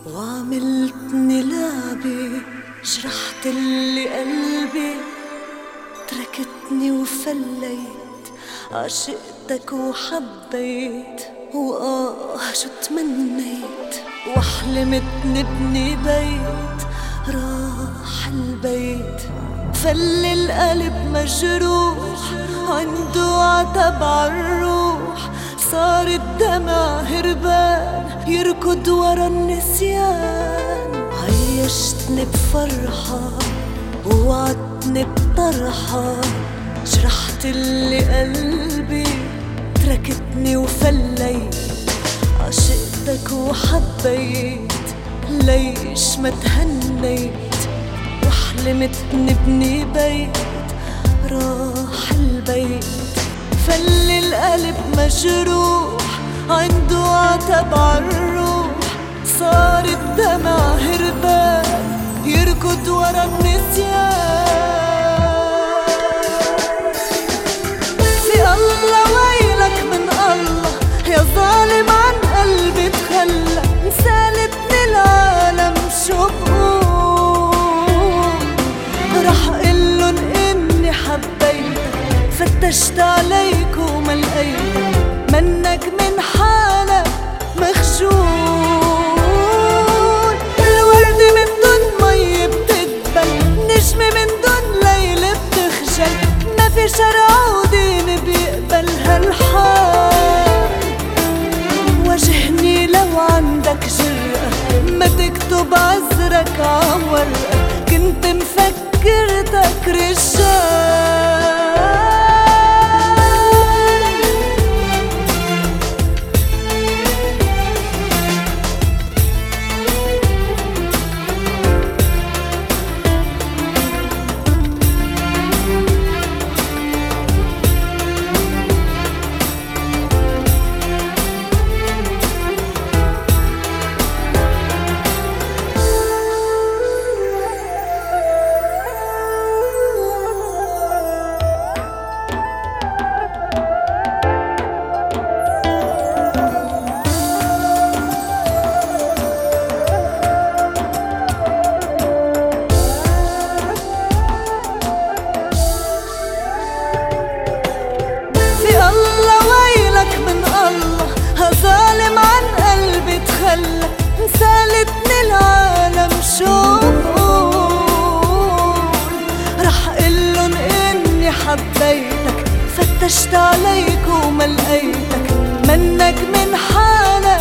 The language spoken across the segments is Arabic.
وعملتني لعبة، جرحت اللي قلبي، تركتني وفليت، عشقتك وحبيت، شو تمنيت، وحلمت نبني بيت، راح البيت، فل القلب مجروح، عنده عتب عالروح، صار الدمع هربان يركض ورا النسيان. عيشتني بفرحة ووعدتني بطرحة، جرحت اللي قلبي، تركتني وفليت، عشقتك وحبيت، ليش ما تهنيت، وحلمت نبني بيت، راح البيت، فل القلب مجروح، عنده عتب عالروح، صار الدمع هربان يركض ورا النسيان. في الله ويلك من الله يا ظالم، عن قلبي تخلى، مسالتني العالم شو بقول، رح قلن اني حبيتك، فتشت عليك وما لقيتك، منك من حالك مخجول. الورد من دون مي بتدبل، نجمة من دون ليل بتخجل، ما في شرع ودين بيقبل هالحال. واجهني لو عندك جرأة، ما تكتب عذرك عورقة، كنت مفكرتك رجال. ظالم عن قلبي تخلى، مسالتني العالم شو بقول، رح قلن اني حبيتك، فتشت عليك وما لقيتك، منك من حالك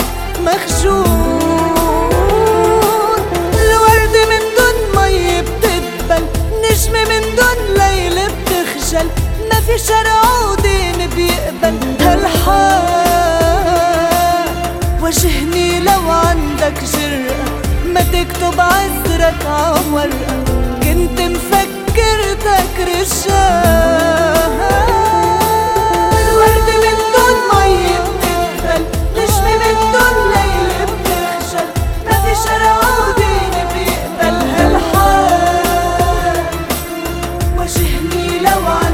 مخجول. الورد من دون مي بتدبل، نجمة من دون ليل بتخجل، ما في شرع ودين بيقبل هالحال. واجهني لو عندك جرأة، ما تكتب عذرك عورقة، كنت مفكرتك رجال. الورد من دون مي بتدبل، نجمة من دون ليل بتخجل، ما في شرع ودين بيقبل هالحال. واجهني لو عندك